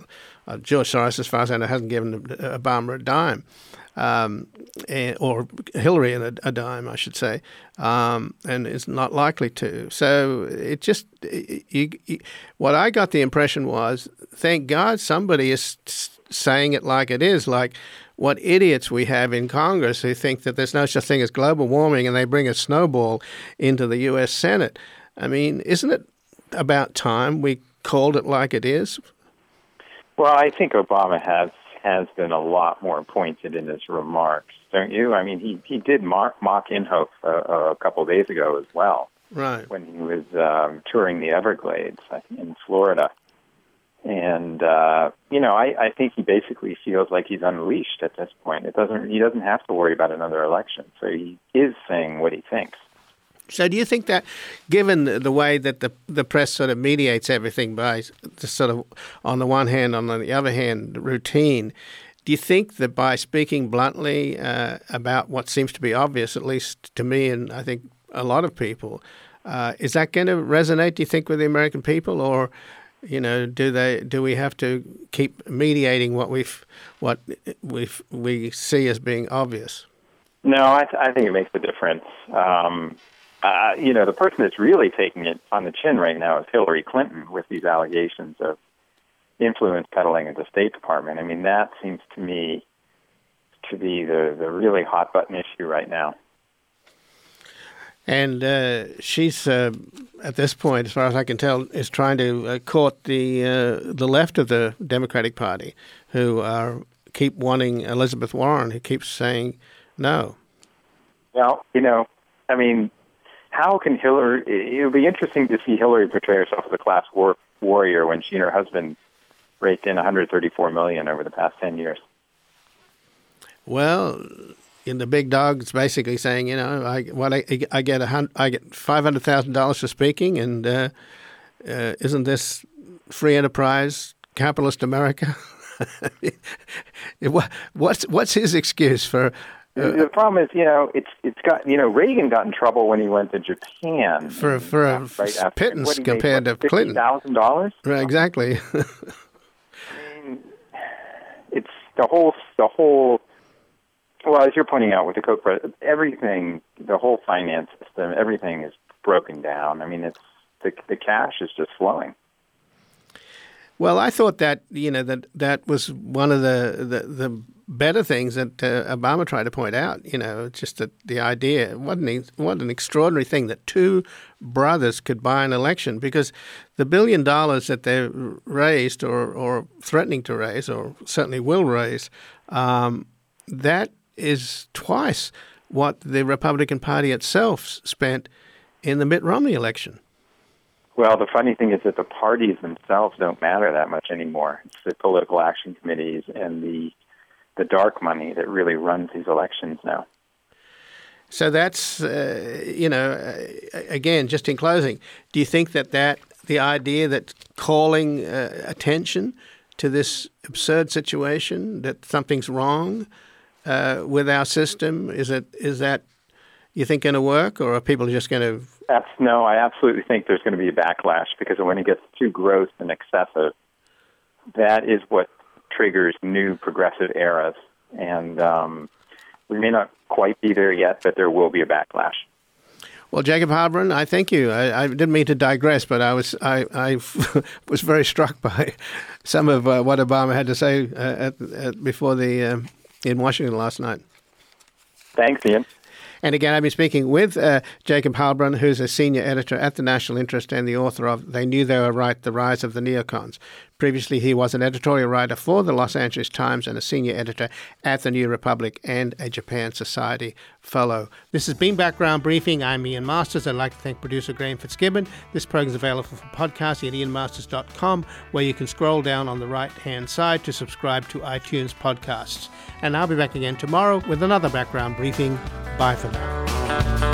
uh, George Soros, as far as I know, hasn't given Obama a dime. Um, and, or Hillary a, a dime, I should say, um, and is not likely to. So it just, you, you, what I got the impression was, thank God somebody is saying it like it is, like what idiots we have in Congress who think that there's no such thing as global warming and they bring a snowball into the U S Senate. I mean, isn't it about time we called it like it is? Well, I think Obama has has been a lot more pointed in his remarks, don't you? I mean, he, he did mock, mock Inhofe uh, a couple of days ago as well. Right. When he was um, touring the Everglades in Florida. And, uh, you know, I, I think he basically feels like he's unleashed at this point. It doesn't. He doesn't have to worry about another election. So he is saying what he thinks. So do you think that, given the way that the the press sort of mediates everything by sort of, on the one hand, on the other hand, routine, do you think that by speaking bluntly uh, about what seems to be obvious, at least to me and I think a lot of people, uh, is that going to resonate, do you think, with the American people? Or, you know, do they do we have to keep mediating what we've what we we see as being obvious? No, I, th- I think it makes a difference. Um, Uh, you know, the person that's really taking it on the chin right now is Hillary Clinton with these allegations of influence peddling at the State Department. I mean, that seems to me to be the, the really hot button issue right now. And uh, she's, uh, at this point, as far as I can tell, is trying to uh, court the uh, the left of the Democratic Party, who are keep wanting Elizabeth Warren, who keeps saying no. Well, you know, I mean, how can Hillary, it would be interesting to see Hillary portray herself as a class war, warrior when she and her husband raked in one hundred thirty-four million dollars over the past ten years. Well, in the big dog, it's basically saying, you know, I what I, I get a hundred, I get five hundred thousand dollars for speaking, and uh, uh, isn't this free enterprise capitalist America? what's what's his excuse for? Uh, the problem is, you know, it's it's got, you know, Reagan got in trouble when he went to Japan for for a right after, pittance compared made, to Clinton. fifty thousand dollars. Right, exactly. I mean, it's the whole the whole. Well, as you're pointing out with the Koch, everything, the whole finance system, everything is broken down. I mean, it's the the cash is just flowing. Well, I thought that, you know, that that was one of the, the, the better things that uh, Obama tried to point out, you know, just that the idea, what an, what an extraordinary thing that two brothers could buy an election, because the billion dollars that they raised or, or threatening to raise, or certainly will raise, um, that is twice what the Republican Party itself spent in the Mitt Romney election. Well, the funny thing is that the parties themselves don't matter that much anymore. It's the political action committees and the the dark money that really runs these elections now. So that's, uh, you know, uh, again, just in closing, do you think that, that the idea that calling uh, attention to this absurd situation, that something's wrong uh, with our system, is it is that, you think, going to work, or are people just going to... That's, no, I absolutely think there's going to be a backlash, because when it gets too gross and excessive, that is what triggers new progressive eras. And um, we may not quite be there yet, but there will be a backlash. Well, Jacob Heilbrunn, I thank you. I, I didn't mean to digress, but I was I, I was very struck by some of uh, what Obama had to say uh, at, at, before the uh, in Washington last night. Thanks, Ian. And again, I've been speaking with uh, Jacob Heilbrunn, who's a senior editor at The National Interest and the author of They Knew They Were Right, The Rise of the Neocons. Previously, he was an editorial writer for the Los Angeles Times and a senior editor at The New Republic and a Japan Society fellow. This has been Background Briefing. I'm Ian Masters. I'd like to thank producer Graham Fitzgibbon. This program is available for podcast at ian masters dot com, where you can scroll down on the right-hand side to subscribe to iTunes podcasts. And I'll be back again tomorrow with another Background Briefing. Bye for now.